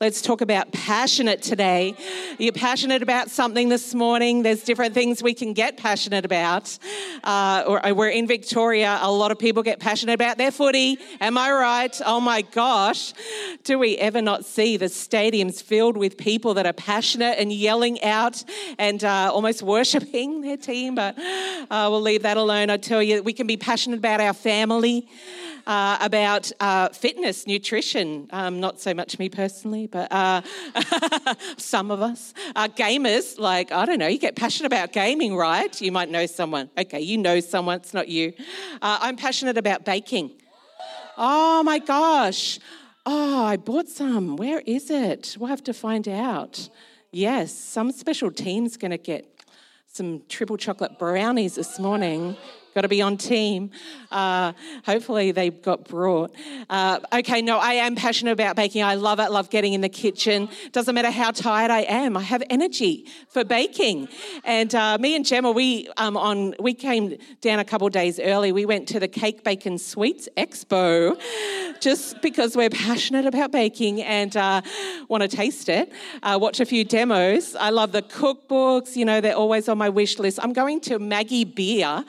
Let's talk about passionate today. You're passionate about something this morning. There's different things we can get passionate about. We're in Victoria. A lot of people get passionate about their footy. Am I right? Oh my gosh. Do we ever not see the stadiums filled with people that are passionate and yelling out and almost worshipping their team? But we'll leave that alone. I tell you, we can be passionate about our family. About fitness, nutrition, not so much me personally, but some of us. Gamers, like, I don't know, you get passionate about gaming, right? You might know someone. Okay, you know someone, it's not you. I'm passionate about baking. Oh my gosh. Oh, I bought some. Where is it? We'll have to find out. Yes, some special team's going to get some triple chocolate brownies this morning. Got to be on team. Hopefully they got brought. Okay, no, I am passionate about baking. I love it. Love getting in the kitchen. Doesn't matter how tired I am. I have energy for baking. And me and Gemma, we came down a couple of days early. We went to the Cake, Bacon, Sweets Expo just because we're passionate about baking and want to taste it. Watch a few demos. I love the cookbooks. You know, they're always on my wish list. I'm going to Maggie Beer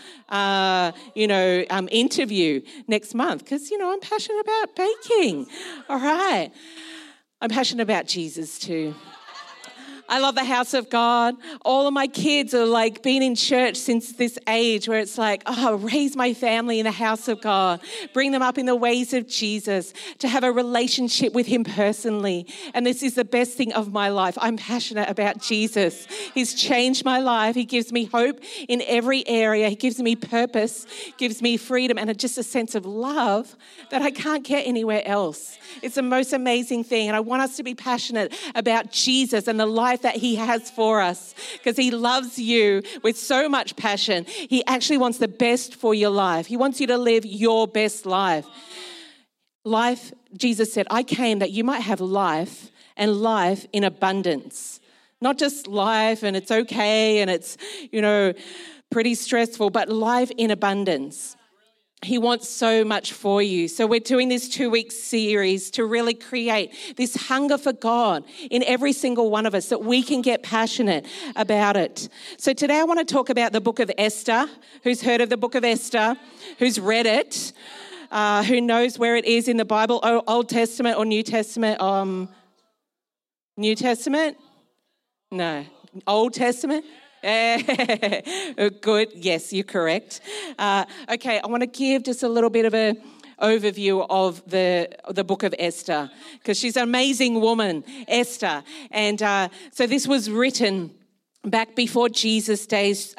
interview next month because, I'm passionate about baking. All right. I'm passionate about Jesus too. I love the house of God. All of my kids are like been in church since this age where it's like, raise my family in the house of God. Bring them up in the ways of Jesus to have a relationship with him personally. And this is the best thing of my life. I'm passionate about Jesus. He's changed my life. He gives me hope in every area. He gives me purpose, gives me freedom and just a sense of love that I can't get anywhere else. It's the most amazing thing. And I want us to be passionate about Jesus and the life that he has for us because he loves you with so much passion. He actually wants the best for your life. He wants you to live your best life. Life, Jesus said, I came that you might have life and life in abundance. Not just life and it's okay and it's, pretty stressful, but life in abundance. He wants so much for you. So we're doing this 2-week series to really create this hunger for God in every single one of us that we can get passionate about it. So today I want to talk about the book of Esther. Who's heard of the book of Esther? Who's read it? Who knows where it is in the Bible? Old Testament or New Testament? New Testament? No. Old Testament? Good. Yes, you're correct. Okay, I want to give just a little bit of an overview of the book of Esther because she's an amazing woman, Esther. And so this was written back before Jesus' days.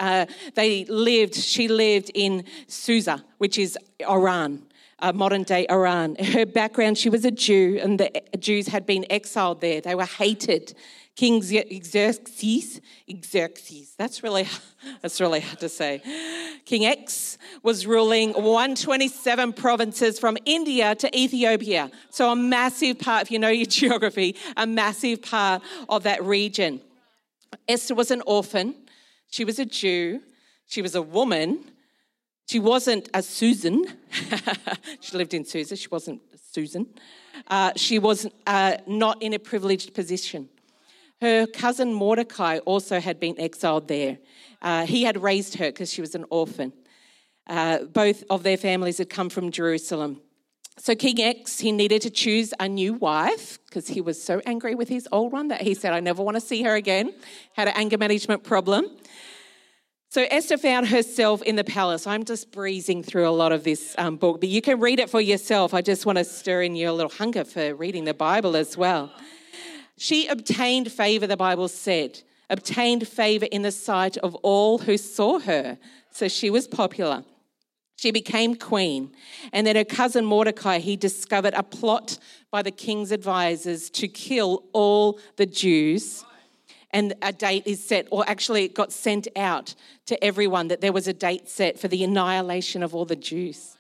She lived in Susa, which is Iran. Modern-day Iran. Her background, she was a Jew, and the Jews had been exiled there. They were hated. King Xerxes, that's really hard to say. King X was ruling 127 provinces from India to Ethiopia. So a massive part, if you know your geography, a massive part of that region. Esther was an orphan. She was a Jew. She was a woman. She wasn't a Susan. She lived in Susa. She wasn't a Susan. She was not in a privileged position. Her cousin Mordecai also had been exiled there. He had raised her because she was an orphan. Both of their families had come from Jerusalem. So King X, he needed to choose a new wife because he was so angry with his old one that he said, I never want to see her again. Had an anger management problem. So Esther found herself in the palace. I'm just breezing through a lot of this book, but you can read it for yourself. I just want to stir in your little hunger for reading the Bible as well. She obtained favor, the Bible said, obtained favor in the sight of all who saw her. So she was popular. She became queen. And then her cousin Mordecai, he discovered a plot by the king's advisors to kill all the Jews. And a date is set, or actually it got sent out to everyone that there was a date set for the annihilation of all the Jews.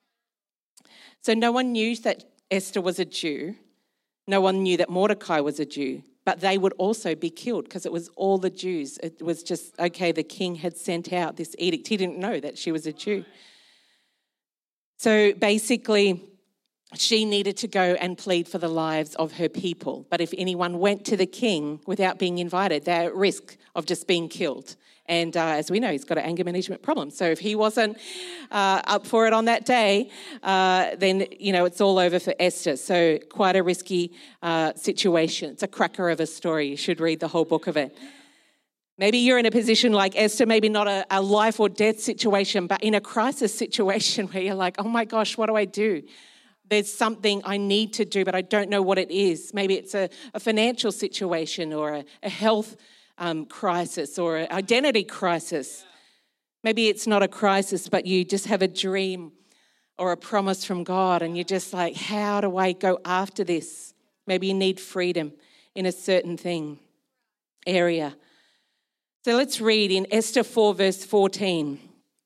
So no one knew that Esther was a Jew. No one knew that Mordecai was a Jew, but they would also be killed because it was all the Jews. It was just, the king had sent out this edict. He didn't know that she was a Jew. So basically, she needed to go and plead for the lives of her people. But if anyone went to the king without being invited, they're at risk of just being killed. And as we know, he's got an anger management problem. So if he wasn't up for it on that day, then, it's all over for Esther. So quite a risky situation. It's a cracker of a story. You should read the whole book of it. Maybe you're in a position like Esther, maybe not a life or death situation, but in a crisis situation where you're like, oh my gosh, what do I do? There's something I need to do, but I don't know what it is. Maybe it's a financial situation or a health crisis or an identity crisis. Maybe it's not a crisis, but you just have a dream or a promise from God and you're just like, how do I go after this? Maybe you need freedom in a certain area. So let's read in Esther 4 verse 14.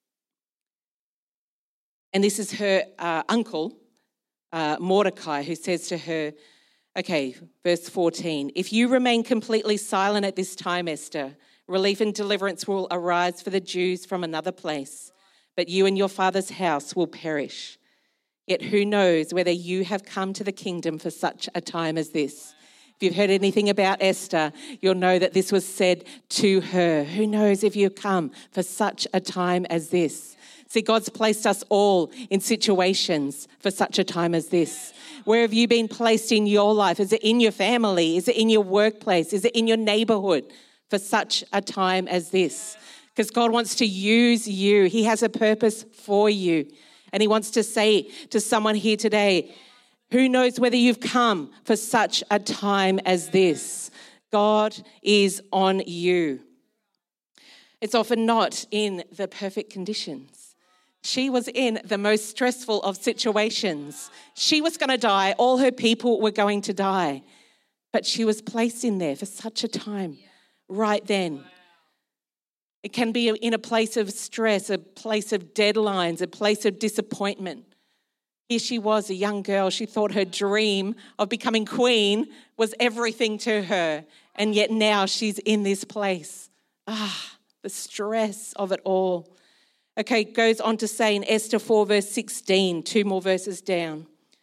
And this is her uncle, Mordecai, who says to her, okay, verse 14, if you remain completely silent at this time, Esther, relief and deliverance will arise for the Jews from another place, but you and your father's house will perish. Yet who knows whether you have come to the kingdom for such a time as this? If you've heard anything about Esther, you'll know that this was said to her. Who knows if you come for such a time as this? See, God's placed us all in situations for such a time as this. Where have you been placed in your life? Is it in your family? Is it in your workplace? Is it in your neighborhood for such a time as this? Because God wants to use you. He has a purpose for you. And he wants to say to someone here today, who knows whether you've come for such a time as this? God is on you. It's often not in the perfect conditions. She was in the most stressful of situations. She was going to die. All her people were going to die. But she was placed in there for such a time, right then. It can be in a place of stress, a place of deadlines, a place of disappointment. Here she was, a young girl. She thought her dream of becoming queen was everything to her. And yet now she's in this place. The stress of it all. Okay, goes on to say in Esther 4 verse 16, 2 more verses down.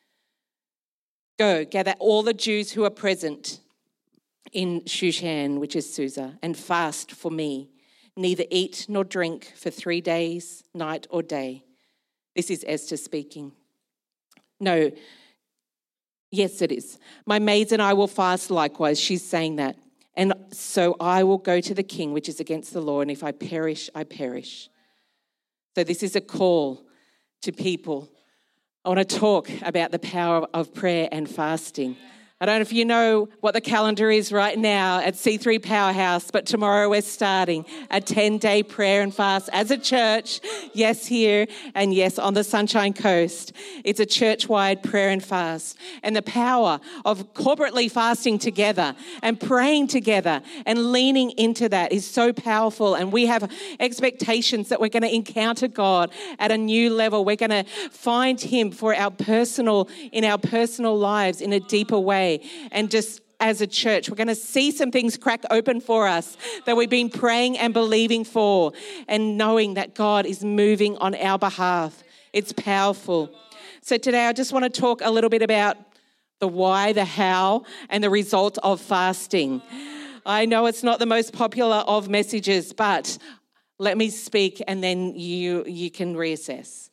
Go, gather all the Jews who are present in Shushan, which is Susa, and fast for me. Neither eat nor drink for 3 days, night or day. This is Esther speaking. No, yes it is. My maids and I will fast likewise. She's saying that. And so I will go to the king, which is against the law, and if I perish, I perish. So this is a call to people. I want to talk about the power of prayer and fasting. I don't know if you know what the calendar is right now at C3 Powerhouse, but tomorrow we're starting a 10-day prayer and fast as a church. Yes, here and yes, on the Sunshine Coast. It's a church-wide prayer and fast. And the power of corporately fasting together and praying together and leaning into that is so powerful. And we have expectations that we're going to encounter God at a new level. We're going to find him in our personal lives in a deeper way. And just as a church, we're going to see some things crack open for us that we've been praying and believing for, and knowing that God is moving on our behalf. It's powerful. So today I just want to talk a little bit about the why, the how, and the result of fasting. I know it's not the most popular of messages, but let me speak and then you can reassess.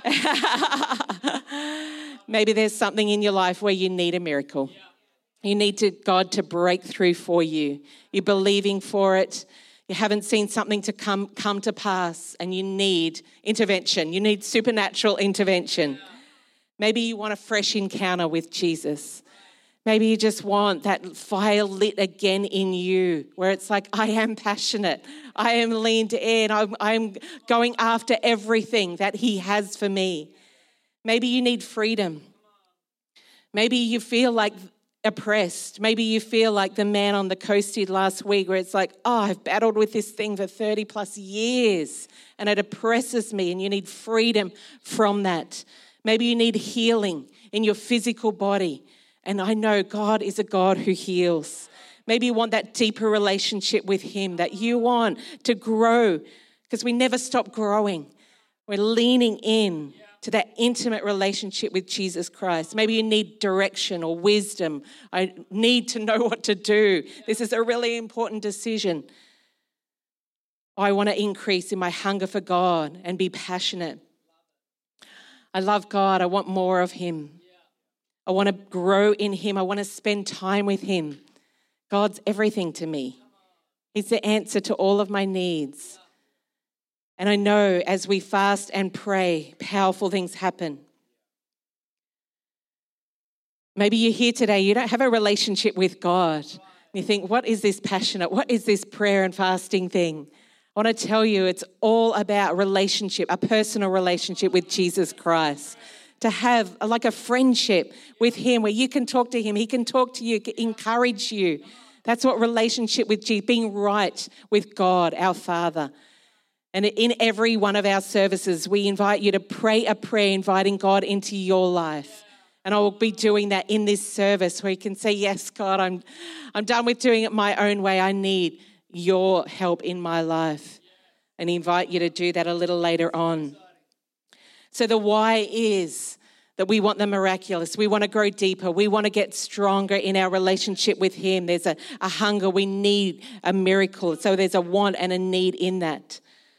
Maybe there's something in your life where you need a miracle. You need God to break through for you. You're believing for it. You haven't seen something to come to pass, and you need intervention. You need supernatural intervention. Maybe you want a fresh encounter with Jesus. Maybe you just want that fire lit again in you, where it's like, I am passionate. I am leaned in. I'm going after everything that he has for me. Maybe you need freedom. Maybe you feel like oppressed. Maybe you feel like the man on the coast did last week, where it's like, I've battled with this thing for 30 plus years and it oppresses me, and you need freedom from that. Maybe you need healing in your physical body. And I know God is a God who heals. Maybe you want that deeper relationship with him, that you want to grow, because we never stop growing. We're leaning in to that intimate relationship with Jesus Christ. Maybe you need direction or wisdom. I need to know what to do. This is a really important decision. I want to increase in my hunger for God and be passionate. I love God. I want more of him. I want to grow in him. I want to spend time with him. God's everything to me. He's the answer to all of my needs. And I know as we fast and pray, powerful things happen. Maybe you're here today, you don't have a relationship with God. You think, what is this passionate? What is this prayer and fasting thing? I want to tell you it's all about relationship, a personal relationship with Jesus Christ. To have like a friendship with him where you can talk to him, he can talk to you, encourage you. That's what relationship with Jesus, being right with God, our Father. And in every one of our services, we invite you to pray a prayer inviting God into your life. And I will be doing that in this service where you can say, yes, God, I'm done with doing it my own way. I need your help in my life. And invite you to do that a little later on. So the why is that we want the miraculous. We want to grow deeper. We want to get stronger in our relationship with him. There's a hunger. We need a miracle. So there's a want and a need in that.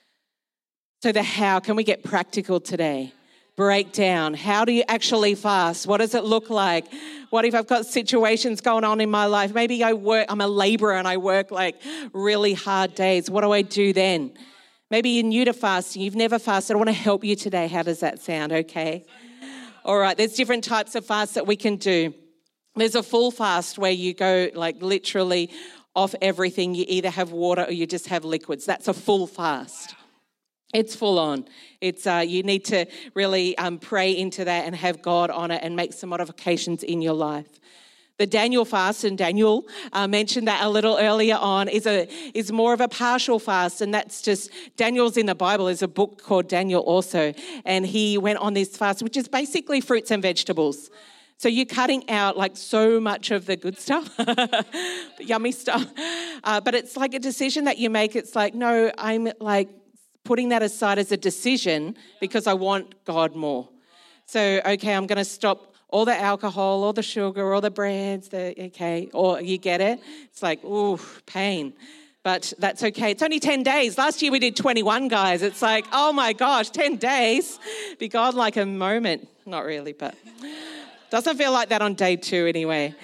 So the how, can we get practical today? Break down. How do you actually fast? What does it look like? What if I've got situations going on in my life? Maybe I'm a laborer and I work like really hard days. What do I do then? Maybe you're new to fasting. You've never fasted. I want to help you today. How does that sound? Okay. All right. There's different types of fasts that we can do. There's a full fast where you go like literally off everything. You either have water or you just have liquids. That's a full fast. It's full on. It's you need to really pray into that and have God on it and make some modifications in your life. The Daniel fast, and Daniel mentioned that a little earlier on, is more of a partial fast, and that's just, Daniel's in the Bible. There's a book called Daniel also, and he went on this fast, which is basically fruits and vegetables. So you're cutting out like so much of the good stuff, the yummy stuff, but it's like a decision that you make. It's like, no, I'm like putting that aside as a decision because I want God more. So, okay, I'm going to stop all the alcohol, all the sugar, all the brands, or you get it? It's like, ooh, pain. But that's okay. It's only 10 days. Last year we did 21, guys. It's like, oh my gosh, 10 days. Be God like a moment. Not really, but doesn't feel like that on day 2 anyway.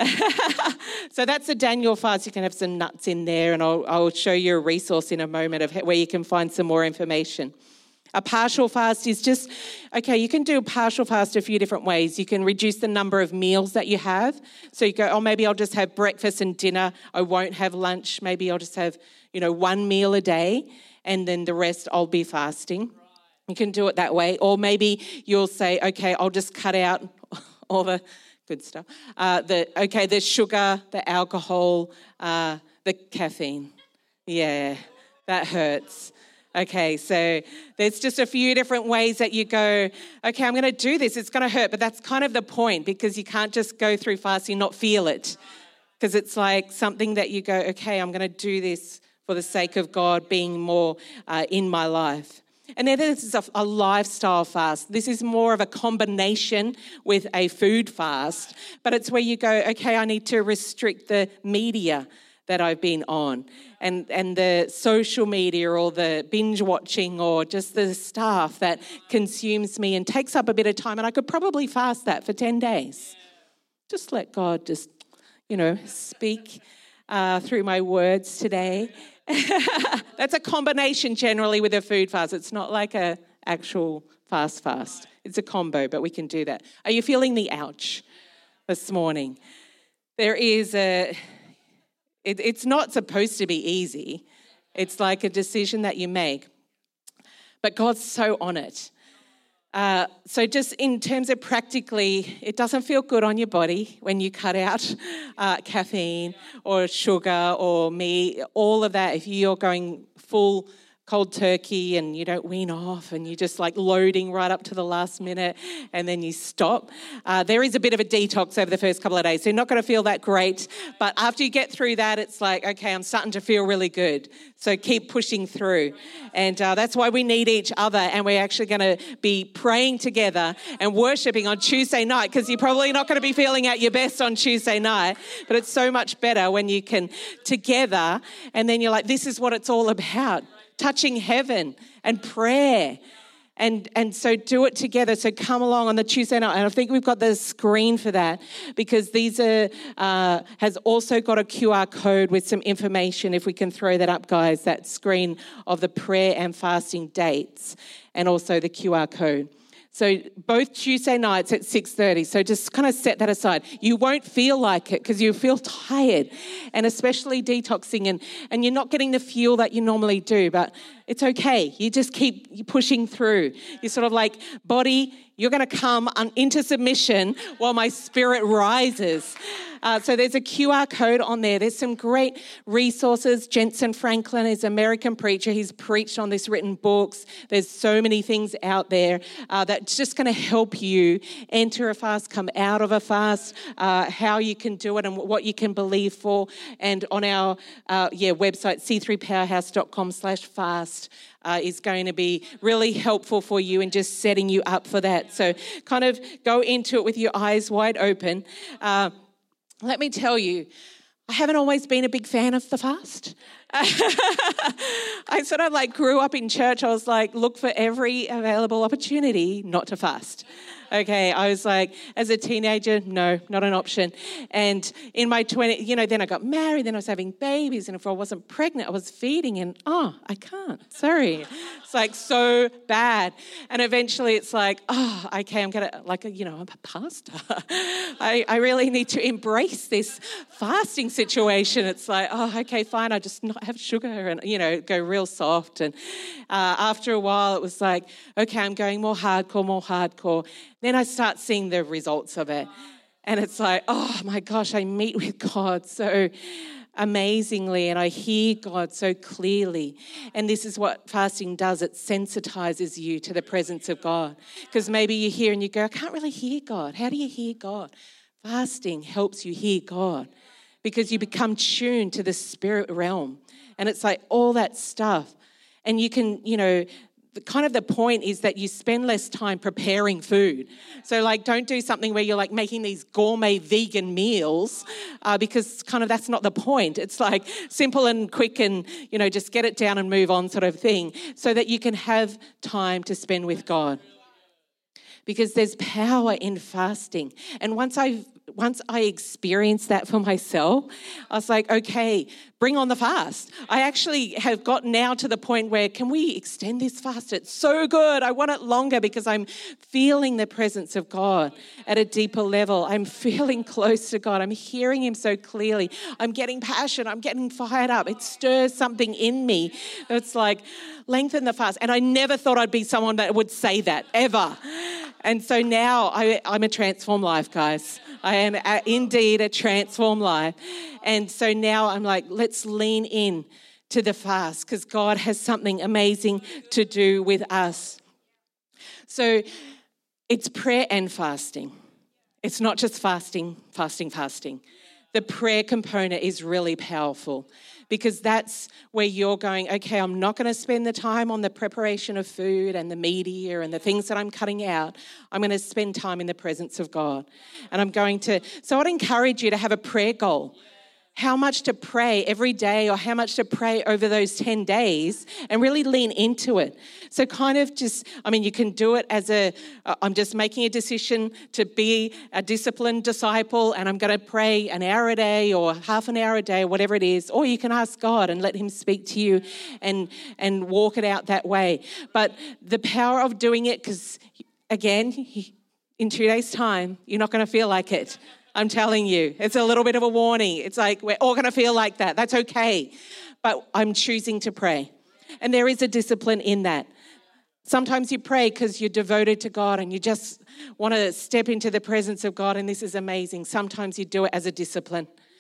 So that's the Daniel fast. You can have some nuts in there, and I'll show you a resource in a moment of where you can find some more information. A partial fast is just, okay, you can do a partial fast a few different ways. You can reduce the number of meals that you have. So you go, oh, maybe I'll just have breakfast and dinner. I won't have lunch. Maybe I'll just have, one meal a day, and then the rest I'll be fasting. You can do it that way. Or maybe you'll say, okay, I'll just cut out all the good stuff. The sugar, the alcohol, the caffeine. Yeah, that hurts. Okay, so there's just a few different ways that you go, okay, I'm going to do this. It's going to hurt, but that's kind of the point, because you can't just go through fasting and not feel it, because it's like something that you go, okay, I'm going to do this for the sake of God being more in my life. And then this is a lifestyle fast. This is more of a combination with a food fast, but it's where you go, okay, I need to restrict the media that I've been on, and the social media or the binge watching or just the stuff that consumes me and takes up a bit of time. And I could probably fast that for 10 days. Just let God just, speak through my words today. That's a combination generally with a food fast. It's not like a actual fast. It's a combo, but we can do that. Are you feeling the ouch this morning? There is It's not supposed to be easy. It's like a decision that you make. But God's so on it. So just in terms of practically, it doesn't feel good on your body when you cut out caffeine or sugar or meat, all of that. If you're going full cold turkey and you don't wean off and you're just like loading right up to the last minute and then you stop. There is a bit of a detox over the first couple of days. So you're not going to feel that great. But after you get through that, it's like, okay, I'm starting to feel really good. So keep pushing through. And that's why we need each other. And we're actually going to be praying together and worshiping on Tuesday night, because you're probably not going to be feeling at your best on Tuesday night. But it's so much better when you can together, and then you're like, this is what it's all about. Touching heaven and prayer. And so do it together. So come along on the Tuesday night. And I think we've got the screen for that, because these has also got a QR code with some information. If we can throw that up, guys, that screen of the prayer and fasting dates and also the QR code. So both Tuesday nights at 6:30. So just kind of set that aside. You won't feel like it because you feel tired, and especially detoxing, and you're not getting the fuel that you normally do, but it's okay. You just keep pushing through. You're sort of like, body, you're going to come into submission while my spirit rises. So there's a QR code on there. There's some great resources. Jensen Franklin is an American preacher. He's preached on this, written books. There's so many things out there that's just going to help you enter a fast, come out of a fast, how you can do it and what you can believe for. And on our website, c3powerhouse.com/fast, is going to be really helpful for you in just setting you up for that. So kind of go into it with your eyes wide open. Let me tell you, I haven't always been a big fan of the fast. I sort of like grew up in church. I was like, look for every available opportunity not to fast. Okay, I was like, as a teenager, no, not an option. And in my 20s, then I got married, then I was having babies, and if I wasn't pregnant, I was feeding, and I can't, sorry. It's like so bad. And eventually it's like, okay, I'm going to, I'm a pastor. I really need to embrace this fasting situation. It's like, okay, fine, I just not have sugar and, go real soft. And after a while, it was like, okay, I'm going more hardcore. Then I start seeing the results of it. And it's like, oh my gosh, I meet with God so amazingly and I hear God so clearly. And this is what fasting does. It sensitizes you to the presence of God. Because maybe you're here and you go, I can't really hear God. How do you hear God? Fasting helps you hear God because you become tuned to the spirit realm. And it's like all that stuff. And you can, the point is that you spend less time preparing food. So don't do something where you're making these gourmet vegan meals because that's not the point. It's simple and quick and, just get it down and move on sort of thing so that you can have time to spend with God. Because there's power in fasting. And once I experienced that for myself, I was like, okay, bring on the fast. I actually have gotten now to the point where, can we extend this fast? It's so good. I want it longer because I'm feeling the presence of God at a deeper level. I'm feeling close to God. I'm hearing him so clearly. I'm getting passion. I'm getting fired up. It stirs something in me. It's like, lengthen the fast. And I never thought I'd be someone that would say that, ever. And so now I'm a transformed life, guys. I am indeed a transformed life. And so now I'm like, let's lean in to the fast because God has something amazing to do with us. So it's prayer and fasting. It's not just fasting. The prayer component is really powerful because that's where you're going, okay, I'm not going to spend the time on the preparation of food and the media and the things that I'm cutting out. I'm going to spend time in the presence of God. And so I'd encourage you to have a prayer goal. How much to pray every day or how much to pray over those 10 days and really lean into it. So you can do it as I'm just making a decision to be a disciplined disciple and I'm going to pray an hour a day or half an hour a day, whatever it is. Or you can ask God and let him speak to you and walk it out that way. But the power of doing it, because again, in 2 days' time, you're not going to feel like it. I'm telling you, it's a little bit of a warning. It's like we're all going to feel like that. That's okay. But I'm choosing to pray. And there is a discipline in that. Sometimes you pray because you're devoted to God and you just want to step into the presence of God and this is amazing. Sometimes you do it as a discipline.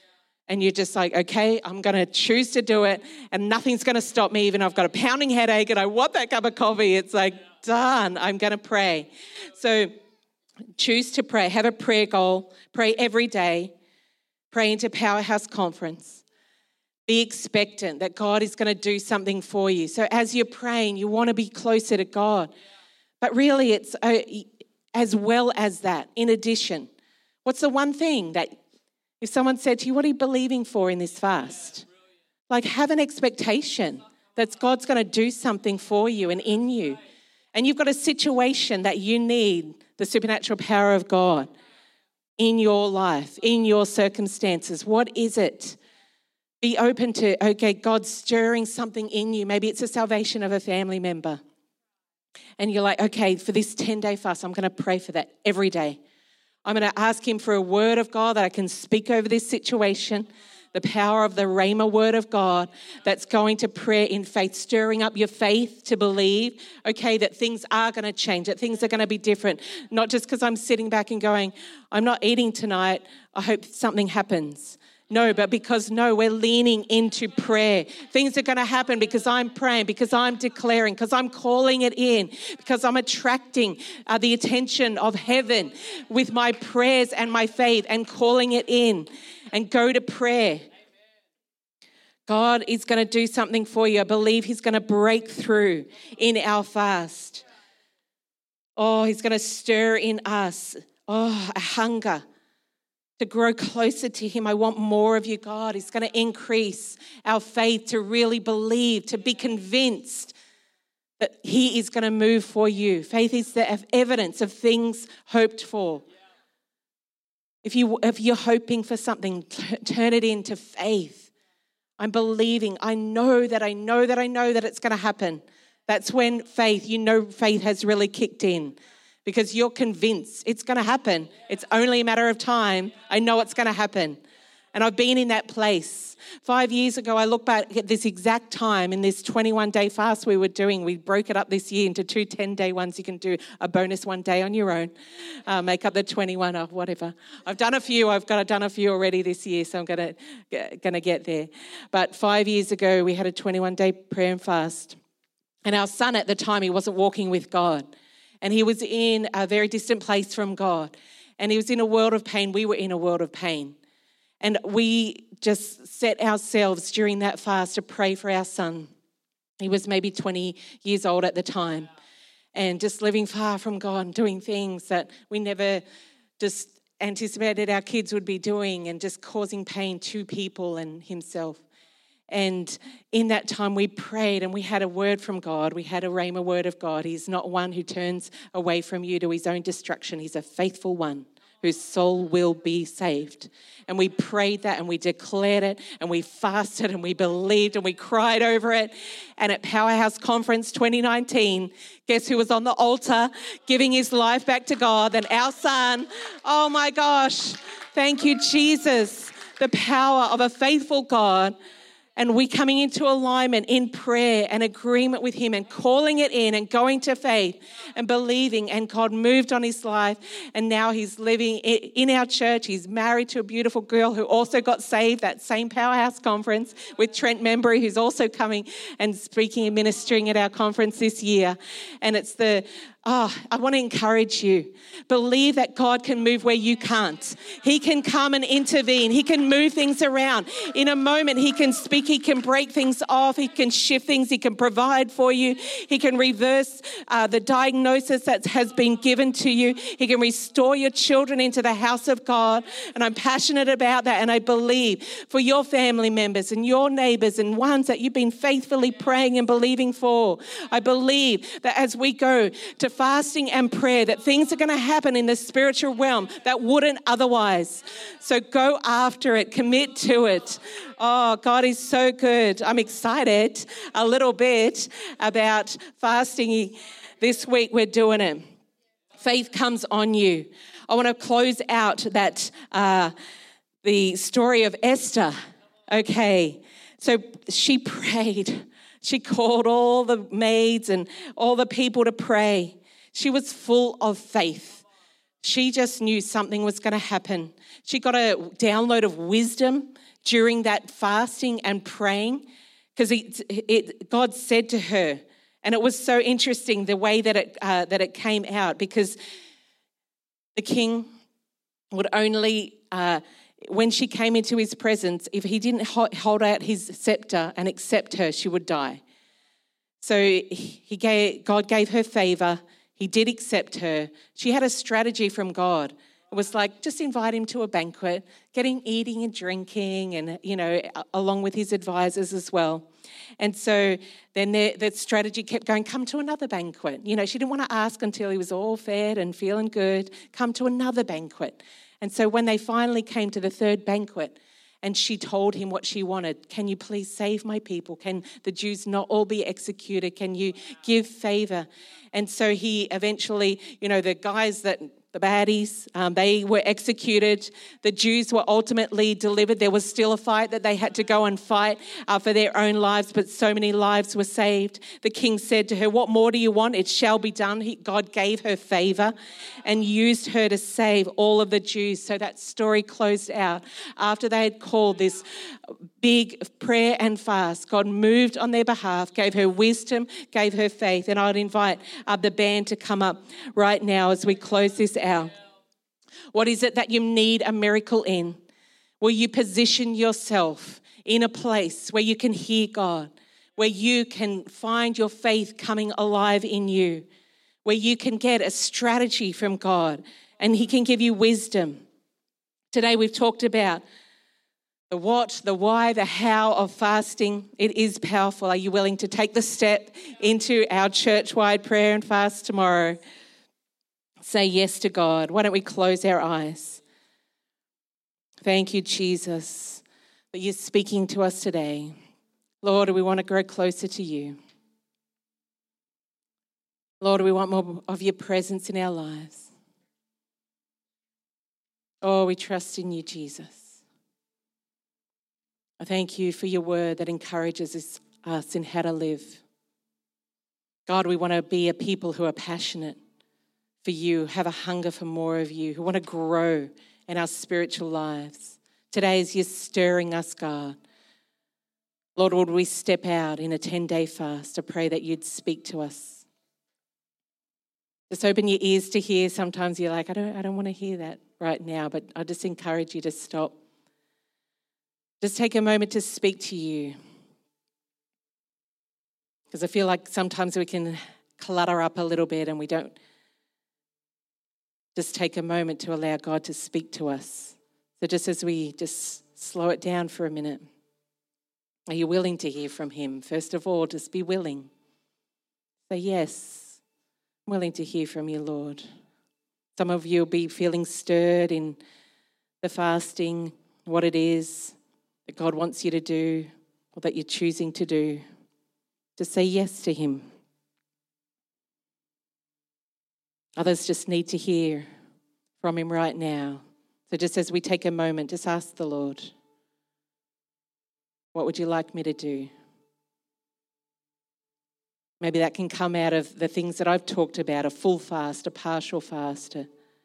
And you're just like, okay, I'm going to choose to do it and nothing's going to stop me. Even if I've got a pounding headache and I want that cup of coffee, it's like, done, I'm going to pray. So choose to pray. Have a prayer goal. Pray every day. Pray into Powerhouse Conference. Be expectant that God is going to do something for you. So as you're praying, you want to be closer to God. But really, it's as well as that, in addition. What's the one thing that if someone said to you, what are you believing for in this fast? Like, have an expectation that God's going to do something for you and in you. And you've got a situation that you need the supernatural power of God in your life, in your circumstances. What is it? Be open to, okay, God's stirring something in you. Maybe it's a salvation of a family member. And you're like, okay, for this 10-day fast, I'm going to pray for that every day. I'm going to ask him for a word of God that I can speak over this situation, the power of the Rhema word of God that's going to pray in faith, stirring up your faith to believe, okay, that things are going to change, that things are going to be different, not just because I'm sitting back and going, I'm not eating tonight, I hope something happens. No, but because, we're leaning into prayer. Things are going to happen because I'm praying, because I'm declaring, because I'm calling it in, because I'm attracting the attention of heaven with my prayers and my faith and calling it in. And go to prayer. God is going to do something for you. I believe he's going to break through in our fast. Oh, he's going to stir in us, a hunger to grow closer to him. I want more of you, God. He's going to increase our faith to really believe, to be convinced that he is going to move for you. Faith is the evidence of things hoped for. If you're hoping for something, turn it into faith. I'm believing. I know that it's going to happen. That's when faith has really kicked in. Because you're convinced it's going to happen. It's only a matter of time. I know it's going to happen. And I've been in that place. 5 years ago, I look back at this exact time in this 21-day fast we were doing. We broke it up this year into 2 10-day ones. You can do a bonus one day on your own. Make up the 21 or whatever. I've done a few. I've done a few already this year, so I'm going to get there. But 5 years ago, we had a 21-day prayer and fast. And our son at the time, he wasn't walking with God. And he was in a very distant place from God. And he was in a world of pain. We were in a world of pain. And we just set ourselves during that fast to pray for our son. He was maybe 20 years old at the time. And just living far from God and doing things that we never just anticipated our kids would be doing and just causing pain to people and himself. And in that time we prayed and we had a word from God. We had a Rhema word of God. He's not one who turns away from you to his own destruction. He's a faithful one whose soul will be saved. And we prayed that and we declared it and we fasted and we believed and we cried over it. And at Powerhouse Conference 2019, guess who was on the altar giving his life back to God? And our son. Oh my gosh. Thank you, Jesus. The power of a faithful God. And we coming into alignment in prayer and agreement with him and calling it in and going to faith and believing, and God moved on his life and now he's living in our church. He's married to a beautiful girl who also got saved at same Powerhouse Conference with Trent Membry, who's also coming and speaking and ministering at our conference this year. And it's I want to encourage you. Believe that God can move where you can't. He can come and intervene. He can move things around. In a moment, he can speak. He can break things off. He can shift things. He can provide for you. He can reverse the diagnosis that has been given to you. He can restore your children into the house of God. And I'm passionate about that. And I believe for your family members and your neighbors and ones that you've been faithfully praying and believing for. I believe that as we go to fasting and prayer, that things are going to happen in the spiritual realm that wouldn't otherwise. So go after it, commit to it. Oh, God is so good. I'm excited a little bit about fasting. This week we're doing it. Faith comes on you. I want to close out that the story of Esther. Okay, so she prayed. She called all the maids and all the people to pray. She was full of faith. She just knew something was going to happen. She got a download of wisdom during that fasting and praying, because God said to her, and it was so interesting the way that it came out, because the king would only, when she came into his presence, if he didn't hold out his scepter and accept her, she would die. So God gave her favor. He did accept her. She had a strategy from God. It was like, just invite him to a banquet, get him eating and drinking, and, along with his advisors as well. And so then the strategy kept going, come to another banquet. She didn't want to ask until he was all fed and feeling good, come to another banquet. And so when they finally came to the third banquet, and she told him what she wanted, can you please save my people? Can the Jews not all be executed? Can you give favor? And so he eventually, the guys the baddies, they were executed. The Jews were ultimately delivered. There was still a fight that they had to go and fight for their own lives, but so many lives were saved. The king said to her, what more do you want? It shall be done. God gave her favor and used her to save all of the Jews. So that story closed out. After they had called this big prayer and fast, God moved on their behalf, gave her wisdom, gave her faith. And I'd invite the band to come up right now as we close this out. What is it that you need a miracle in? Will you position yourself in a place where you can hear God, where you can find your faith coming alive in you, where you can get a strategy from God and he can give you wisdom? Today we've talked about the what, the why, the how of fasting. It is powerful. Are you willing to take the step into our church-wide prayer and fast tomorrow? Say yes to God. Why don't we close our eyes? Thank you, Jesus, that you're speaking to us today. Lord, we want to grow closer to you. Lord, we want more of your presence in our lives. Oh, we trust in you, Jesus. I thank you for your word that encourages us in how to live. God, we want to be a people who are passionate for you, have a hunger for more of you, who want to grow in our spiritual lives. Today, as you're stirring us, God, Lord, would we step out in a 10-day fast? I pray that you'd speak to us. Just open your ears to hear. Sometimes you're like, I don't want to hear that right now, but I just encourage you to stop. Just take a moment to speak to you. Because I feel like sometimes we can clutter up a little bit and we don't just take a moment to allow God to speak to us. So just as we just slow it down for a minute, are you willing to hear from him? First of all, just be willing. Say, yes, I'm willing to hear from you, Lord. Some of you will be feeling stirred in the fasting, what it is that God wants you to do or that you're choosing to do. Just say yes to him. Others just need to hear from him right now. So just as we take a moment, just ask the Lord, what would you like me to do? Maybe that can come out of the things that I've talked about, a full fast, a partial fast,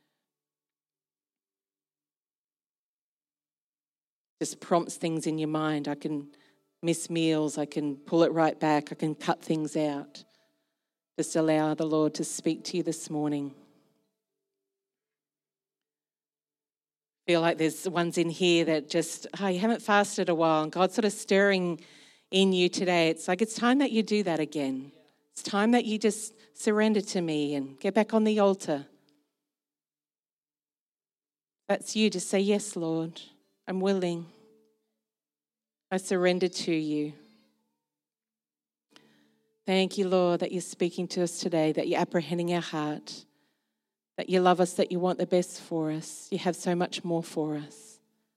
just prompts things in your mind. I can miss meals, I can pull it right back, I can cut things out. Just allow the Lord to speak to you this morning. Feel like there's ones in here that just, you haven't fasted a while and God's sort of stirring in you today. It's like it's time that you do that again. It's time that you just surrender to me and get back on the altar. That's you. Just say, yes, Lord, I'm willing. I surrender to you. Thank you, Lord, that you're speaking to us today, that you're apprehending our heart, that you love us, that you want the best for us. You have so much more for us.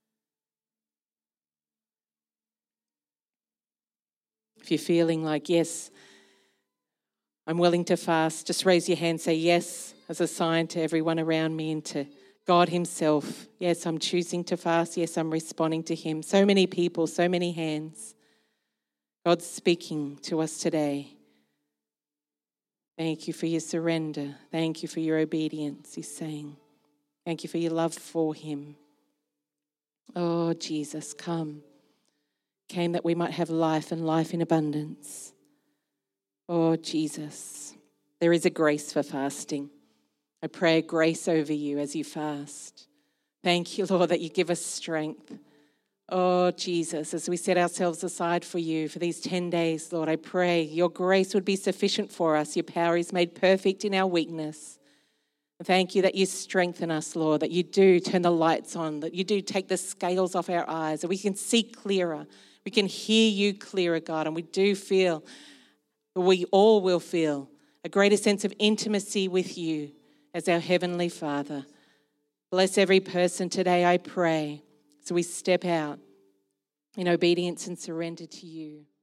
If you're feeling like, yes, I'm willing to fast, just raise your hand, say yes as a sign to everyone around me and to God himself. Yes, I'm choosing to fast. Yes, I'm responding to him. So many people, so many hands. God's speaking to us today. Thank you for your surrender. Thank you for your obedience, he's saying. Thank you for your love for him. Oh, Jesus, come. Came that we might have life and life in abundance. Oh, Jesus, there is a grace for fasting. I pray grace over you as you fast. Thank you, Lord, that you give us strength. Oh, Jesus, as we set ourselves aside for you for these 10 days, Lord, I pray your grace would be sufficient for us. Your power is made perfect in our weakness. Thank you that you strengthen us, Lord, that you do turn the lights on, that you do take the scales off our eyes, that we can see clearer. We can hear you clearer, God, and we do feel, we all will feel, a greater sense of intimacy with you as our Heavenly Father. Bless every person today, I pray, so we step out in obedience and surrender to you.